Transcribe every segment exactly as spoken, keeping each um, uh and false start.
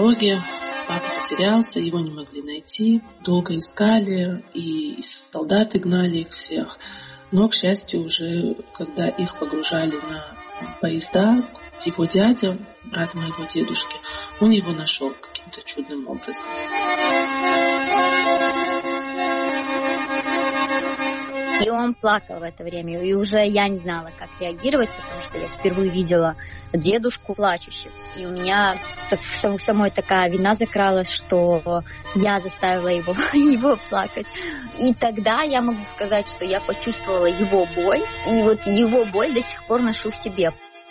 дороге папа потерялся, его не могли найти. Долго искали, и солдаты гнали их всех. Но, к счастью, уже когда их погружали на поезда, его дядя, брат моего дедушки, он его нашел каким-то чудным образом. И он плакал в это время, и уже я не знала, как реагировать, потому что я впервые видела дедушку плачущим. И у меня так, самой такая вина закралась, что я заставила его, его плакать. И тогда я могу сказать, что я почувствовала его боль, и вот его боль до сих пор ношу в себе.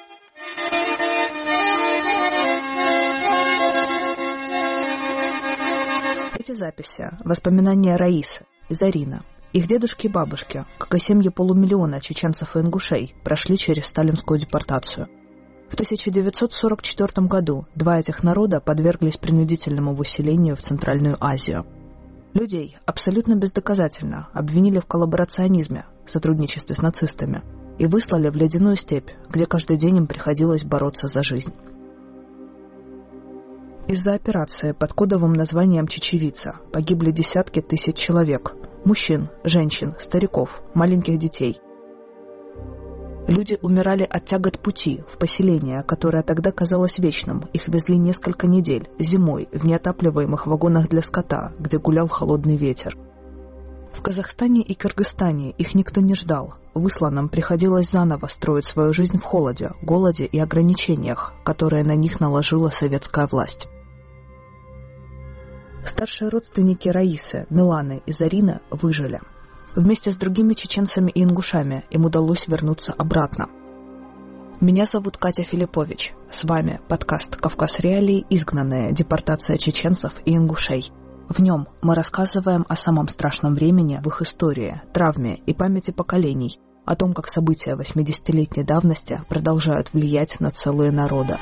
Эти записи – воспоминания Раисы и Зарина. Их дедушки и бабушки, как и семьи полумиллиона чеченцев и ингушей, прошли через сталинскую депортацию. В тысяча девятьсот сорок четвёртом году два этих народа подверглись принудительному выселению в Центральную Азию. Людей абсолютно бездоказательно обвинили в коллаборационизме, сотрудничестве с нацистами, и выслали в ледяную степь, где каждый день им приходилось бороться за жизнь. Из-за операции под кодовым названием «Чечевица» погибли десятки тысяч человек – мужчин, женщин, стариков, маленьких детей. Люди умирали от тягот пути в поселение, которое тогда казалось вечным. Их везли несколько недель, зимой, в неотапливаемых вагонах для скота, где гулял холодный ветер. В Казахстане и Кыргызстане их никто не ждал. Высланным приходилось заново строить свою жизнь в холоде, голоде и ограничениях, которые на них наложила советская власть. Старшие родственники Раисы, Миланы и Зарины выжили. Вместе с другими чеченцами и ингушами им удалось вернуться обратно. Меня зовут Катя Филиппович. С вами подкаст «Кавказ Реалии. Изгнанные. Депортация чеченцев и ингушей». В нем мы рассказываем о самом страшном времени в их истории, травме и памяти поколений, о том, как события восьмидесятилетней давности продолжают влиять на целые народы.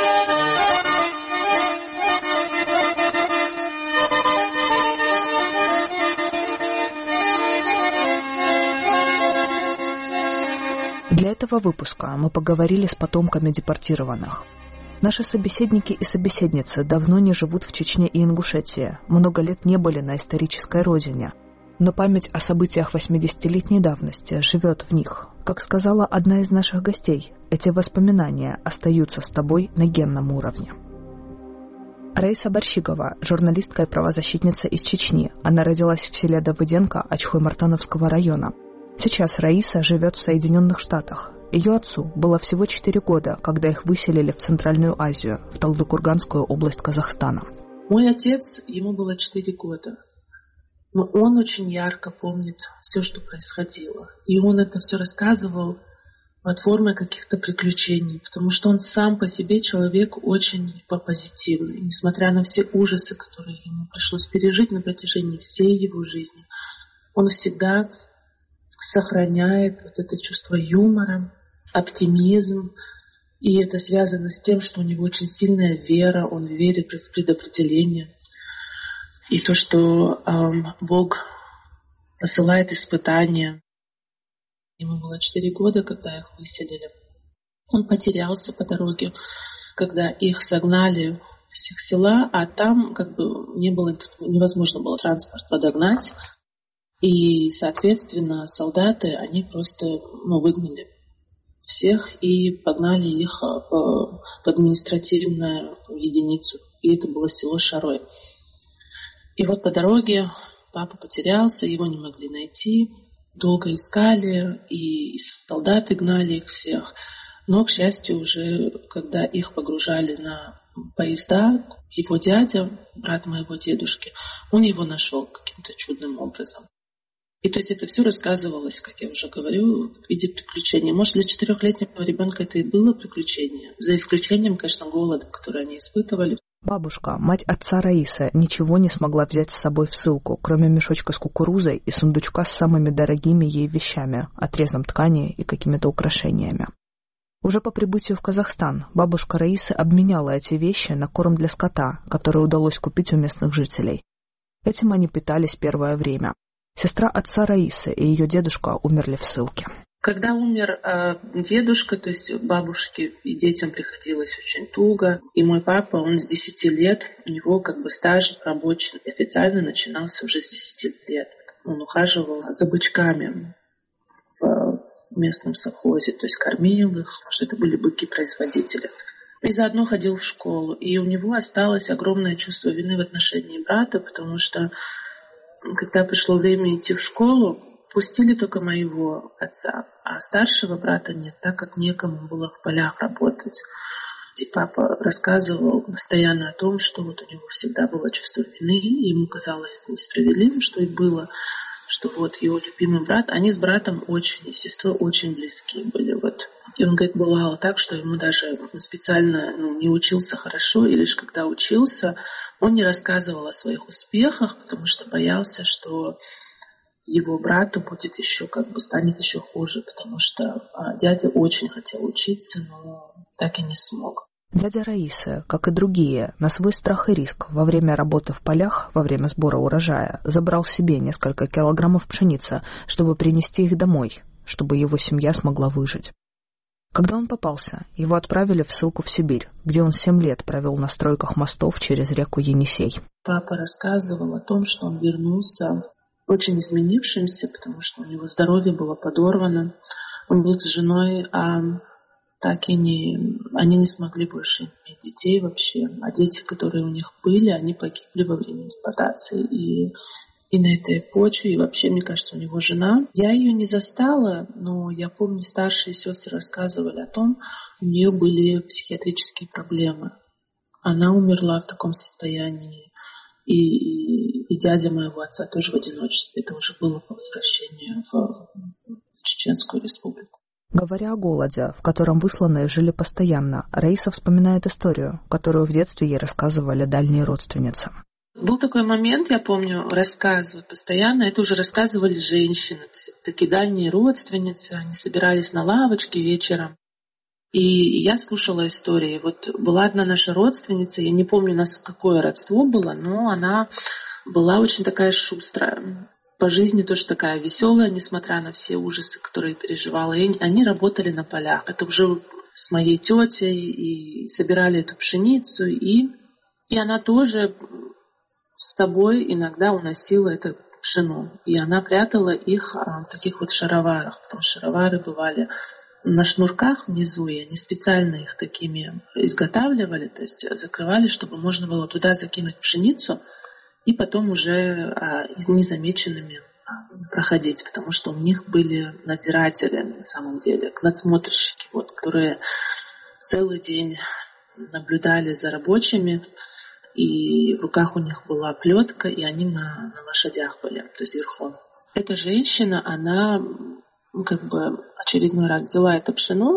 Для этого выпуска мы поговорили с потомками депортированных. Наши собеседники и собеседницы давно не живут в Чечне и Ингушетии, много лет не были на исторической родине. Но память о событиях восьмидесятилетней давности живет в них. Как сказала одна из наших гостей, эти воспоминания остаются с тобой на генном уровне. Раиса Борщигова – журналистка и правозащитница из Чечни. Она родилась в селе Давыденко Очхой-Мартановского района. Сейчас Раиса живет в Соединенных Штатах. Ее отцу было всего четыре года, когда их выселили в Центральную Азию, в Талдыкурганскую область Казахстана. Мой отец, ему было четыре года. Но он очень ярко помнит все, что происходило. И он это все рассказывал под формой каких-то приключений, потому что он сам по себе человек очень позитивный. Несмотря на все ужасы, которые ему пришлось пережить на протяжении всей его жизни, он всегда сохраняет вот это чувство юмора, оптимизм. И это связано с тем, что у него очень сильная вера, он верит в предопределение. И то, что эм, Бог посылает испытания. Ему было четыре года, когда их выселили. Он потерялся по дороге, когда их согнали с их села, а там как бы не было, невозможно было транспорт подогнать. И, соответственно, солдаты, они просто ну, выгнали всех и погнали их в, в административную единицу. И это было село Шарой. И вот по дороге папа потерялся, его не могли найти. Долго искали, и солдаты гнали их всех. Но, к счастью, уже когда их погружали на поезда, его дядя, брат моего дедушки, он его нашел каким-то чудным образом. И то есть это все рассказывалось, как я уже говорю, в виде приключения. Может, для четырехлетнего ребенка это и было приключение, за исключением, конечно, голода, который они испытывали. Бабушка, мать отца Раисы, ничего не смогла взять с собой в ссылку, кроме мешочка с кукурузой и сундучка с самыми дорогими ей вещами, отрезом ткани и какими-то украшениями. Уже по прибытию в Казахстан бабушка Раисы обменяла эти вещи на корм для скота, который удалось купить у местных жителей. Этим они питались первое время. Сестра отца Раисы и ее дедушка умерли в ссылке. Когда умер э, дедушка, то есть бабушке и детям приходилось очень туго. И мой папа, он с десяти лет, у него как бы стаж рабочий официально начинался уже с десяти лет. Он ухаживал за бычками в, в местном совхозе, то есть кормил их, потому что это были быки-производители. И заодно ходил в школу. И у него осталось огромное чувство вины в отношении брата, потому что когда пришло время идти в школу, пустили только моего отца, а старшего брата нет, так как некому было в полях работать. И папа рассказывал постоянно о том, что вот у него всегда было чувство вины, и ему казалось это несправедливым, что и было, что вот его любимый брат, они с братом очень, и сестрой очень близкие были. Вот. И он говорит, бывало так, что ему даже специально ну, не учился хорошо, и лишь когда учился, он не рассказывал о своих успехах, потому что боялся, что его брату будет еще, как бы, станет еще хуже, потому что а, дядя очень хотел учиться, но так и не смог. Дядя Раисы, как и другие, на свой страх и риск во время работы в полях, во время сбора урожая, забрал себе несколько килограммов пшеницы, чтобы принести их домой, чтобы его семья смогла выжить. Когда он попался, его отправили в ссылку в Сибирь, где он семь лет провел на стройках мостов через реку Енисей. Папа рассказывал о том, что он вернулся очень изменившимся, потому что у него здоровье было подорвано. У них с женой а, так и не... Они не смогли больше иметь детей вообще. А дети, которые у них были, они погибли во время депортации. И, и на этой почве, и вообще, мне кажется, у него жена. Я ее не застала, но я помню, старшие сестры рассказывали о том, у нее были психиатрические проблемы. Она умерла в таком состоянии. И, и, и дядя моего отца тоже в одиночестве. Это уже было по возвращению в, в Чеченскую республику. Говоря о голоде, в котором высланные жили постоянно, Раиса вспоминает историю, которую в детстве ей рассказывали дальние родственницы. Был такой момент, я помню, рассказывают постоянно. Это уже рассказывали женщины. То есть такие дальние родственницы. Они собирались на лавочке вечером. И я слушала истории. Вот была одна наша родственница, я не помню, у нас какое родство было, но она была очень такая шустрая. По жизни тоже такая веселая, несмотря на все ужасы, которые переживала. И они работали на полях. Это уже с моей тетей, и собирали эту пшеницу. И, и она тоже с собой иногда уносила это пшено. И она прятала их в таких вот шароварах, потому что шаровары бывали на шнурках внизу, и они специально их такими изготавливали, то есть закрывали, чтобы можно было туда закинуть пшеницу и потом уже а, незамеченными а, проходить, потому что у них были надзиратели, на самом деле, надсмотрщики, вот, которые целый день наблюдали за рабочими, и в руках у них была плетка, и они на, на лошадях были, то есть верхом. Эта женщина, она как бы очередной раз взяла это пшено,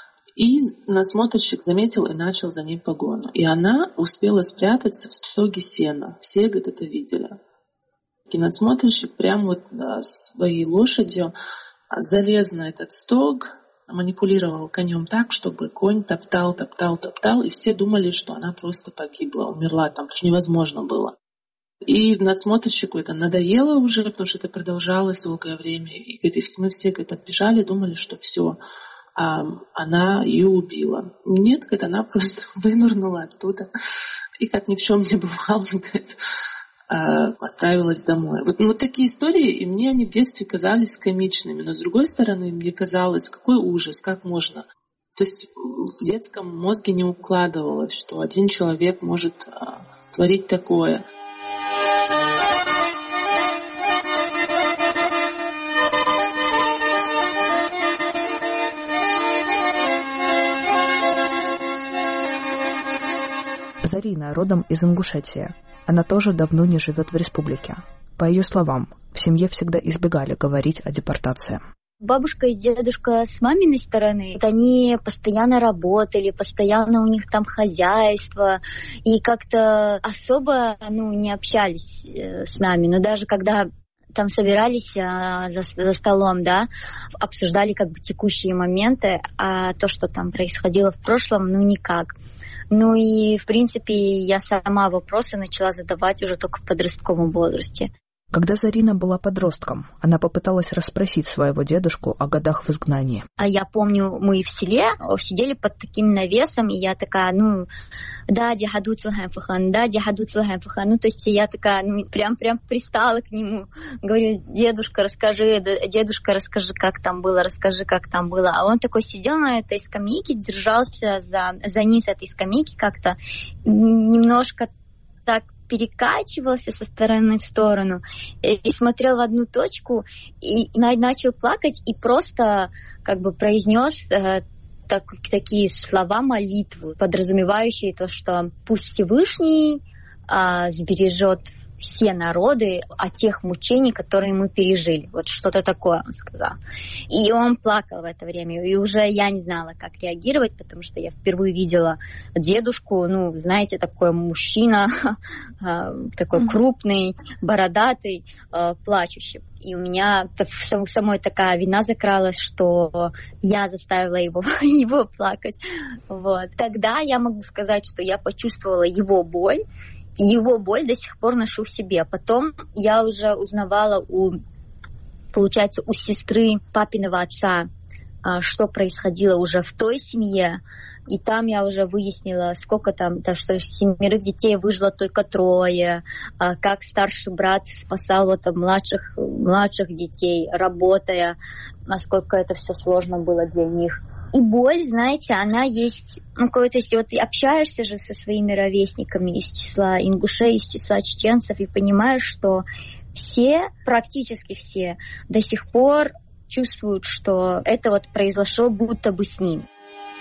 и надсмотрщик заметил и начал за ней погону. И она успела спрятаться в стоге сена. Все, говорит, это видели. И надсмотрщик прямо вот да, своей лошадью залез на этот стог, манипулировал конем так, чтобы конь топтал, топтал, топтал, и все думали, что она просто погибла, умерла там, потому что невозможно было. И надсмотрщику это надоело уже, потому что это продолжалось долгое время. И, говорит, и мы все, говорит, отбежали, думали, что все, а она ее убила. Нет, говорит, она просто вынырнула оттуда. И как ни в чем не бывало, говорит, отправилась домой. Вот, ну, вот такие истории, и мне они в детстве казались комичными. Но с другой стороны, мне казалось, какой ужас, как можно. То есть в детском мозге не укладывалось, что один человек может а, творить такое. Зарина родом из Ингушетии. Она тоже давно не живет в республике. По ее словам, в семье всегда избегали говорить о депортации. Бабушка и дедушка с маминой стороны, вот они постоянно работали, постоянно у них там хозяйство, и как-то особо ну, не общались с нами. Но даже когда там собирались а, за, за столом, да, обсуждали как бы текущие моменты, а то, что там происходило в прошлом, ну никак. Ну и, в принципе, я сама вопросы начала задавать уже только в подростковом возрасте. Когда Зарина была подростком, она попыталась расспросить своего дедушку о годах в изгнании. А я помню, мы в селе сидели под таким навесом, и я такая, ну, да, дяду Цилхайм Фухан, да, дяду Цилхайм Фухан. Ну, то есть я такая, ну, прям-прям пристала к нему. Говорю, дедушка, расскажи, дедушка, расскажи, как там было, расскажи, как там было. А он такой сидел на этой скамейке, держался за, за низ этой скамейки как-то, немножко так перекачивался со стороны в сторону и, и смотрел в одну точку и, и начал плакать и просто как бы произнес э, так, такие слова молитвы, подразумевающие то, что пусть Всевышний э, сбережет все народы от тех мучений, которые мы пережили. Вот что-то такое он сказал. И он плакал в это время. И уже я не знала, как реагировать, потому что я впервые видела дедушку, ну, знаете, такой мужчина, такой крупный, бородатый, плачущий. И у меня самой такая вина закралась, что я заставила его, его плакать. Вот. Тогда я могу сказать, что я почувствовала его боль, его боль до сих пор ношу в себе. Потом я уже узнавала у, получается, у сестры папиного отца, что происходило уже в той семье. И там я уже выяснила, сколько там, да, что из семерых детей выжило только трое, как старший брат спасал вот младших, младших детей, работая, насколько это все сложно было для них. И боль, знаете, она есть, ну, то есть вот общаешься же со своими ровесниками из числа ингушей, из числа чеченцев, и понимаешь, что все, практически все, до сих пор чувствуют, что это вот произошло будто бы с ним.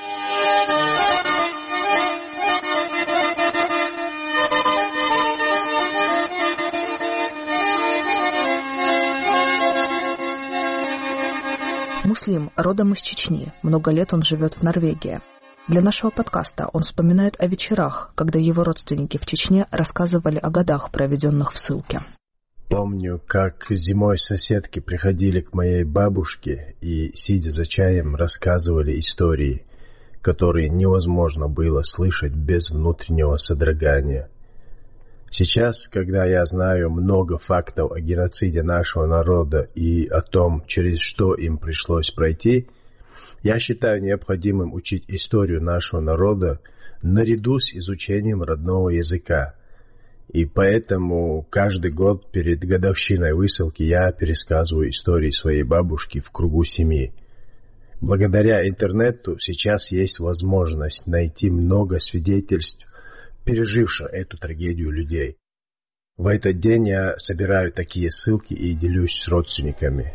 Муслим родом из Чечни. Много лет он живет в Норвегии. Для нашего подкаста он вспоминает о вечерах, когда его родственники в Чечне рассказывали о годах, проведенных в ссылке. Помню, как зимой соседки приходили к моей бабушке и, сидя за чаем, рассказывали истории, которые невозможно было слышать без внутреннего содрогания. Сейчас, когда я знаю много фактов о геноциде нашего народа и о том, через что им пришлось пройти, я считаю необходимым учить историю нашего народа наряду с изучением родного языка. И поэтому каждый год перед годовщиной высылки я пересказываю истории своей бабушки в кругу семьи. Благодаря интернету сейчас есть возможность найти много свидетельств переживших эту трагедию людей. В этот день я собираю такие ссылки и делюсь с родственниками.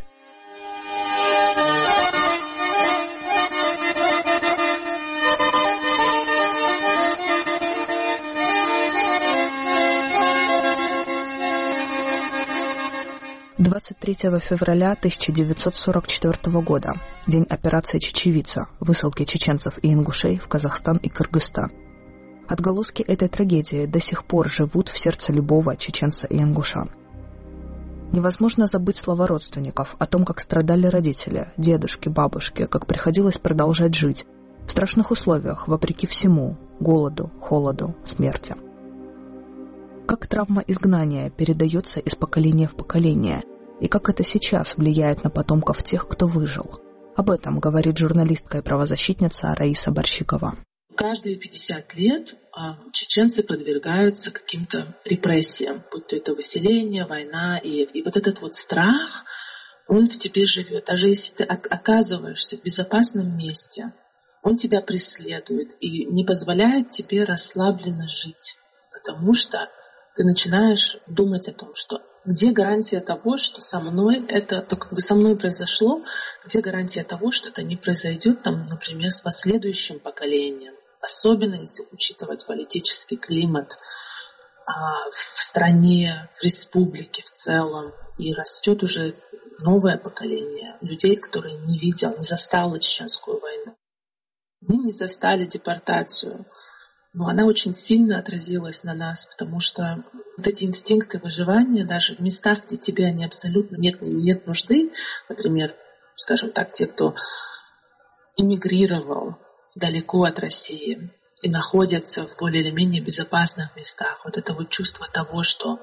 двадцать третьего февраля тысяча девятьсот сорок четвёртого года, день операции «Чечевица», высылки чеченцев и ингушей в Казахстан и Кыргызстан. Отголоски этой трагедии до сих пор живут в сердце любого чеченца и ингуша. Невозможно забыть слова родственников о том, как страдали родители, дедушки, бабушки, как приходилось продолжать жить в страшных условиях, вопреки всему – голоду, холоду, смерти. Как травма изгнания передается из поколения в поколение, и как это сейчас влияет на потомков тех, кто выжил. Об этом говорит журналистка и правозащитница Раиса Борщикова. Каждые пятьдесят лет чеченцы подвергаются каким-то репрессиям, будь то это выселение, война, и, и вот этот вот страх, он в тебе живет. Даже если ты оказываешься в безопасном месте, он тебя преследует и не позволяет тебе расслабленно жить, потому что ты начинаешь думать о том, что где гарантия того, что со мной это, то как бы со мной произошло, где гарантия того, что это не произойдет, там, например, с последующим поколением. Особенно если учитывать политический климат а, в стране, в республике в целом. И растет уже новое поколение людей, которые не видели, не застало Чеченскую войну. Мы не застали депортацию. Но она очень сильно отразилась на нас, потому что вот эти инстинкты выживания, даже в местах, где тебе они абсолютно нет, нет нужды, например, скажем так, те, кто эмигрировал далеко от России и находятся в более или менее безопасных местах, вот это вот чувство того, что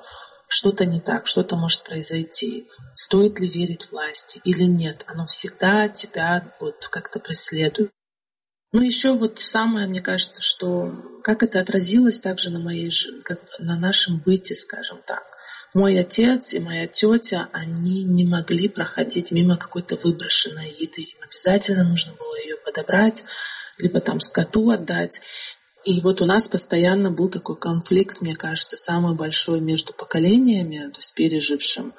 что-то не так, что-то может произойти. Стоит ли верить власти или нет? Оно всегда тебя вот как-то преследует. Ну, еще вот самое, мне кажется, что как это отразилось также на моей жизни, как на нашем быте, скажем так. Мой отец и моя тетя, они не могли проходить мимо какой-то выброшенной еды. Им обязательно нужно было ее подобрать, либо там скоту отдать. И вот у нас постоянно был такой конфликт, мне кажется, самый большой между поколениями, то есть пережившим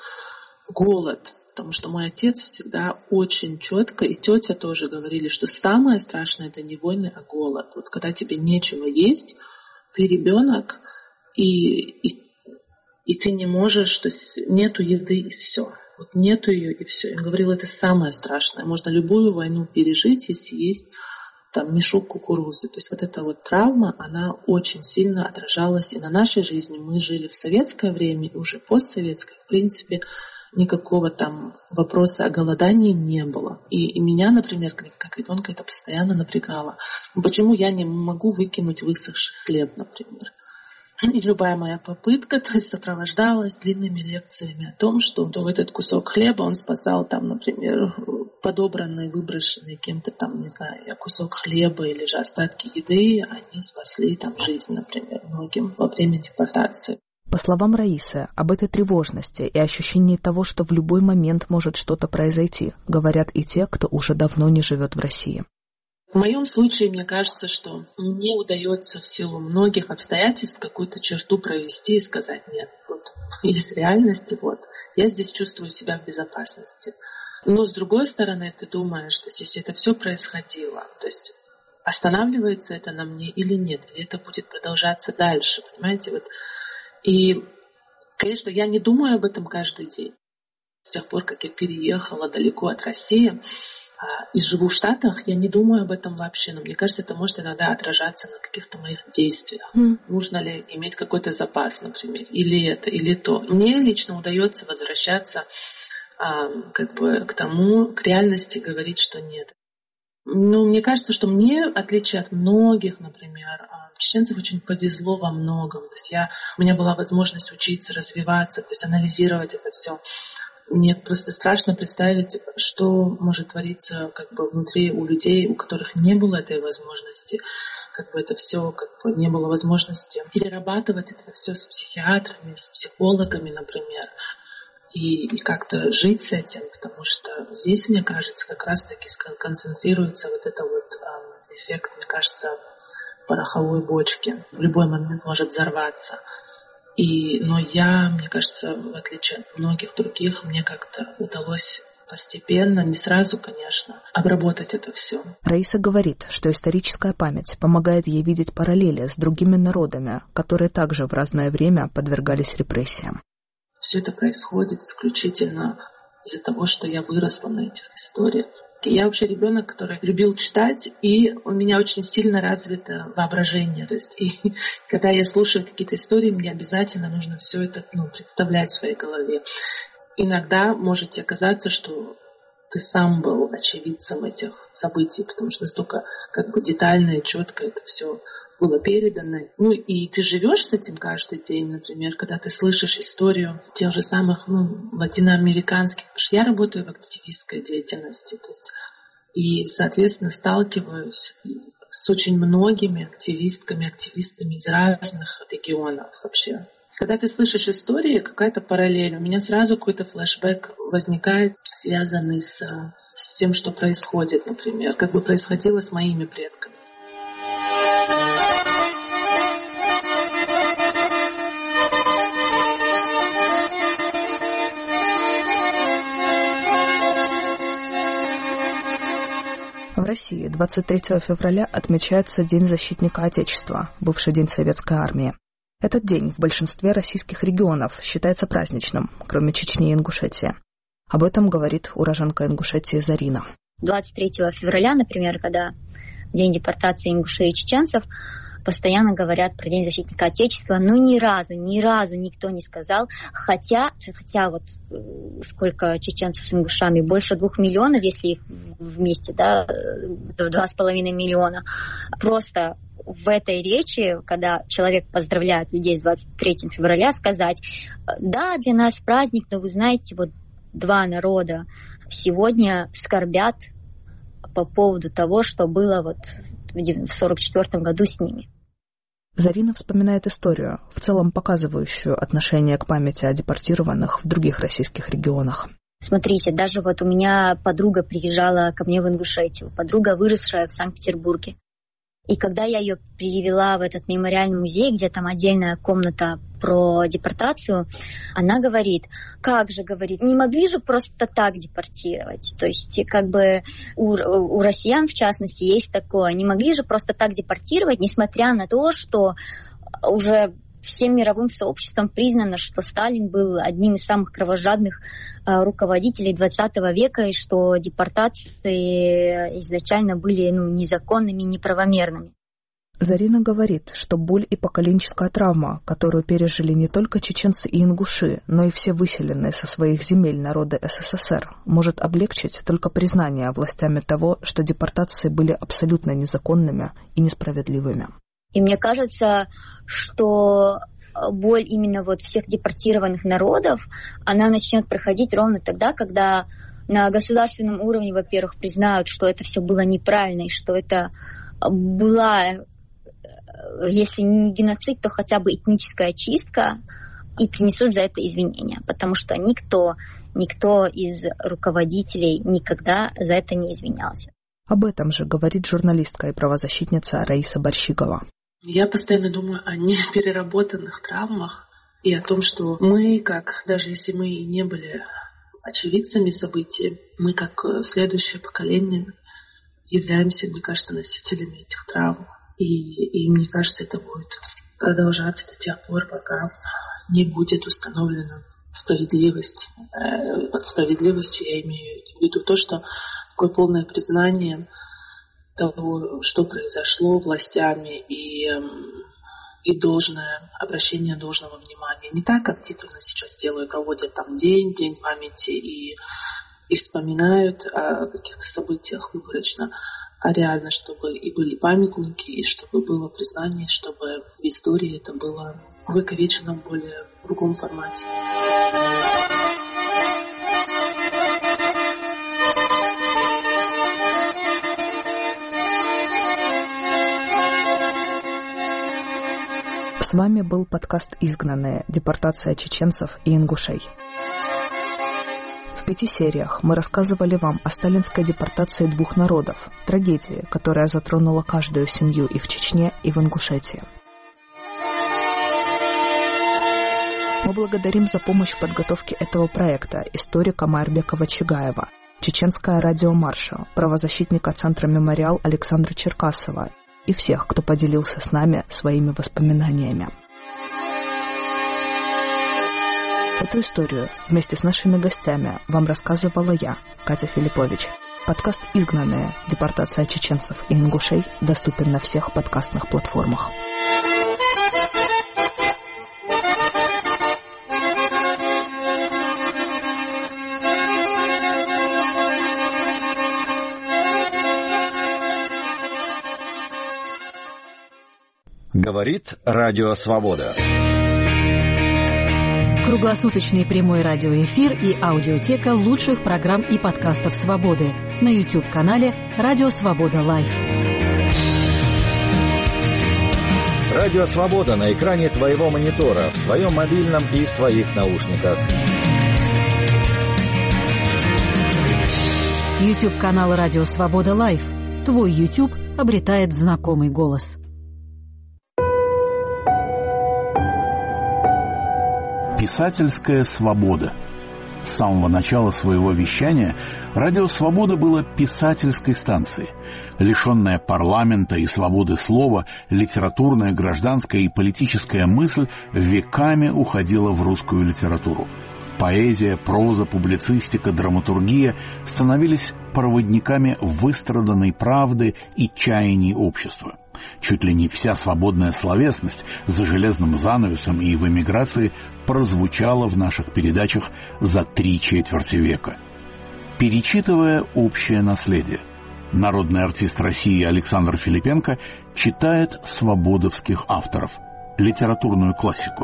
голод. Потому что мой отец всегда очень четко, и тетя тоже говорили, что самое страшное — это не войны, а голод. Вот когда тебе нечего есть, ты ребенок, и, и, и ты не можешь, то есть нету еды, и все. Вот нету ее, и все. Он говорил, это самое страшное. Можно любую войну пережить, если есть там мешок кукурузы. То есть вот эта вот травма, она очень сильно отражалась и на нашей жизни. Мы жили в советское время, и уже постсоветское, в принципе, никакого там вопроса о голодании не было. И, и меня, например, как, как ребенка это постоянно напрягало. Почему я не могу выкинуть высохший хлеб, например? И любая моя попытка, то есть, сопровождалась длинными лекциями о том, что то этот кусок хлеба, он спасал там, например, подобранный, выброшенный кем-то там, не знаю, кусок хлеба или же остатки еды, они спасли там жизнь, например, многим во время депортации. По словам Раисы, об этой тревожности и ощущении того, что в любой момент может что-то произойти, говорят и те, кто уже давно не живет в России. В моем случае, мне кажется, что мне удается в силу многих обстоятельств какую-то черту провести и сказать: нет, вот есть реальность, и вот я здесь чувствую себя в безопасности. Но с другой стороны, ты думаешь, что если это все происходило, то есть останавливается это на мне или нет, или это будет продолжаться дальше, понимаете, вот. И, конечно, я не думаю об этом каждый день. С тех пор, как я переехала далеко от России и живу в Штатах, я не думаю об этом вообще. Но мне кажется, это может иногда отражаться на каких-то моих действиях. Mm. Нужно ли иметь какой-то запас, например, или это, или то. Мне лично удается возвращаться как бы к тому, к реальности, говорить, что нет. Ну, мне кажется, что мне, в отличие от многих, например, чеченцев, очень повезло во многом. То есть я, у меня была возможность учиться, развиваться, то есть анализировать это все. Мне просто страшно представить, что может твориться как бы внутри у людей, у которых не было этой возможности. Как бы это все, как бы не было возможности перерабатывать это все с психиатрами, с психологами, например. И, и как-то жить с этим, потому что здесь, мне кажется, как раз-таки концентрируется вот это вот э, эффект, мне кажется, пороховой бочки. В любой момент может взорваться. И, но я, мне кажется, в отличие от многих других, мне как-то удалось постепенно, не сразу, конечно, обработать это все. Раиса говорит, что историческая память помогает ей видеть параллели с другими народами, которые также в разное время подвергались репрессиям. Все это происходит исключительно из-за того, что я выросла на этих историях. Я вообще ребенок, который любил читать, и у меня очень сильно развито воображение. То есть, и когда я слушаю какие-то истории, мне обязательно нужно все это ну, представлять в своей голове. Иногда может оказаться, что ты сам был очевидцем этих событий, потому что настолько как бы детально и четко это все было передано. Ну и ты живешь с этим каждый день, например, когда ты слышишь историю тех же самых ну, латиноамериканских. Потому что я работаю в активистской деятельности, то есть, и, соответственно, сталкиваюсь с очень многими активистками, активистами из разных регионов вообще. Когда ты слышишь истории, какая-то параллель, у меня сразу какой-то флешбэк возникает, связанный с, с тем, что происходит, например, как бы происходило с моими предками. В России двадцать третьего февраля отмечается День защитника Отечества, бывший День Советской Армии. Этот день в большинстве российских регионов считается праздничным, кроме Чечни и Ингушетии. Об этом говорит уроженка Ингушетии Зарина. двадцать третьего февраля, например, когда День депортации ингушей и чеченцев, постоянно говорят про День защитника Отечества, но ни разу, ни разу никто не сказал, хотя, хотя вот сколько чеченцев с ингушами, больше двух миллионов, если их вместе, да, два с половиной миллиона, просто в этой речи, когда человек поздравляет людей с двадцать третьего февраля, сказать: да, для нас праздник, но вы знаете, вот два народа сегодня скорбят по поводу того, что было вот в сорок четвёртом году с ними. Зарина вспоминает историю, в целом показывающую отношение к памяти о депортированных в других российских регионах. Смотрите, даже вот у меня подруга приезжала ко мне в Ингушетию, подруга, выросшая в Санкт-Петербурге. И когда я ее привела в этот мемориальный музей, где там отдельная комната про депортацию, она говорит: как же, говорит, не могли же просто так депортировать. То есть как бы у, у россиян, в частности, есть такое, не могли же просто так депортировать, несмотря на то, что уже всем мировым сообществом признано, что Сталин был одним из самых кровожадных э, руководителей двадцатого века, и что депортации изначально были ну, незаконными и неправомерными. Зарина говорит, что боль и поколенческая травма, которую пережили не только чеченцы и ингуши, но и все выселенные со своих земель народы СССР, может облегчить только признание властями того, что депортации были абсолютно незаконными и несправедливыми. И мне кажется, что боль именно вот всех депортированных народов, она начнет проходить ровно тогда, когда на государственном уровне, во-первых, признают, что это все было неправильно, и что это была, если не геноцид, то хотя бы этническая чистка, и принесут за это извинения. Потому что никто, никто из руководителей никогда за это не извинялся. Об этом же говорит журналистка и правозащитница Раиса Борщигова. Я постоянно думаю о непереработанных травмах и о том, что мы, как даже если мы и не были очевидцами событий, мы, как следующее поколение, являемся, мне кажется, носителями этих травм. И, и мне кажется, это будет продолжаться до тех пор, пока не будет установлена справедливость. Под справедливостью я имею в виду то, что такое полное признание того, что произошло властями, и, и должное обращение должного внимания. Не так, как титульно сейчас делают, проводят там день, день памяти и, и вспоминают о каких-то событиях выборочно, а реально, чтобы и были памятники, и чтобы было признание, чтобы в истории это было выковечено в более другом формате. С вами был подкаст «Изгнанные. Депортация чеченцев и ингушей». В пяти сериях мы рассказывали вам о сталинской депортации двух народов, трагедии, которая затронула каждую семью и в Чечне, и в Ингушетии. Мы благодарим за помощь в подготовке этого проекта историка Майрбекова Чигаева, чеченское радио Марша, правозащитника Центра «Мемориал» Александра Черкасова и всех, кто поделился с нами своими воспоминаниями. Эту историю вместе с нашими гостями вам рассказывала я, Катя Филиппович. Подкаст «Изгнанные. Депортация чеченцев и ингушей» доступен на всех подкастных платформах. Говорит Радио Свобода. Круглосуточный прямой радиоэфир и аудиотека лучших программ и подкастов «Свободы» на YouTube-канале «Радио Свобода Лайв». Радио Свобода на экране твоего монитора, в твоем мобильном и в твоих наушниках. YouTube-канал «Радио Свобода Лайв». Твой YouTube обретает знакомый голос. Писательская свобода. С самого начала своего вещания Радио Свобода было писательской станцией. Лишенная парламента и свободы слова, литературная, гражданская и политическая мысль веками уходила в русскую литературу. Поэзия, проза, публицистика, драматургия становились проводниками выстраданной правды и чаяний общества. Чуть ли не вся свободная словесность за железным занавесом и в эмиграции прозвучала в наших передачах за три четверти века. Перечитывая общее наследие, Народный артист России Александр Филипенко читает свободовских авторов, литературную классику.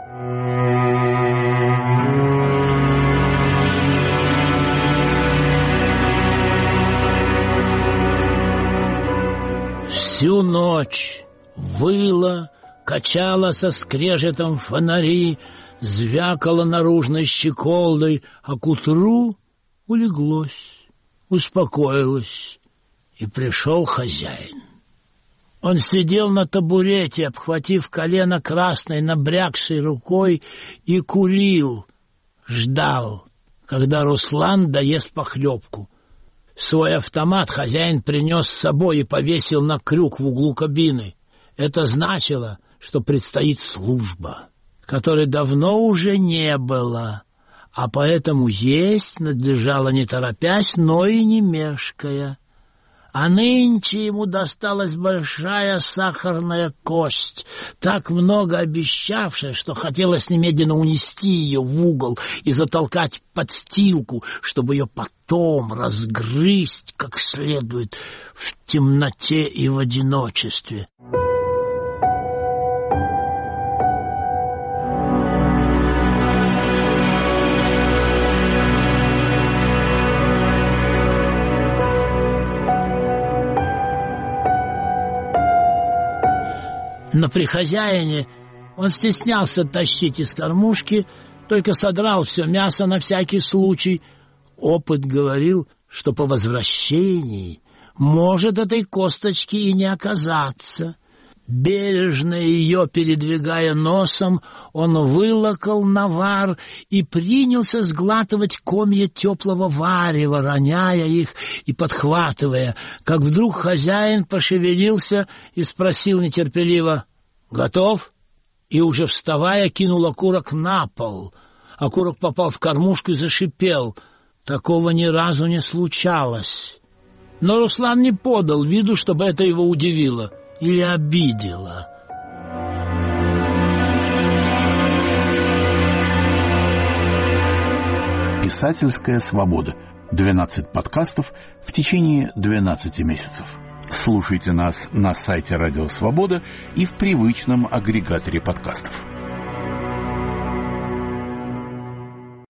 Всю ночь выла, качала со скрежетом фонари, звякала наружной щеколдой, а к утру улеглось, успокоилось, и пришел хозяин. Он сидел на табурете, обхватив колено красной набрякшей рукой, и курил, ждал, когда Руслан доест похлебку. Свой автомат хозяин принес с собой и повесил на крюк в углу кабины. Это значило, что предстоит служба, которой давно уже не было, а поэтому есть надлежало не торопясь, но и не мешкая. А нынче ему досталась большая сахарная кость, так много обещавшая, что хотелось немедленно унести ее в угол и затолкать в подстилку, чтобы ее потом разгрызть как следует в темноте и в одиночестве. Но при хозяине он стеснялся тащить из кормушки, только содрал все мясо на всякий случай. Опыт говорил, что по возвращении может этой косточки и не оказаться. Бережно ее передвигая носом, он вылокал навар и принялся сглатывать комья теплого варева, роняя их и подхватывая, как вдруг хозяин пошевелился и спросил нетерпеливо: «Готов?» И уже вставая кинул окурок на пол. Окурок попал в кормушку и зашипел. Такого ни разу не случалось. Но Руслан не подал виду, чтобы это его удивило или обидело. Писательская свобода. двенадцать подкастов в течение двенадцати месяцев. Слушайте нас на сайте Радио Свобода и в привычном агрегаторе подкастов.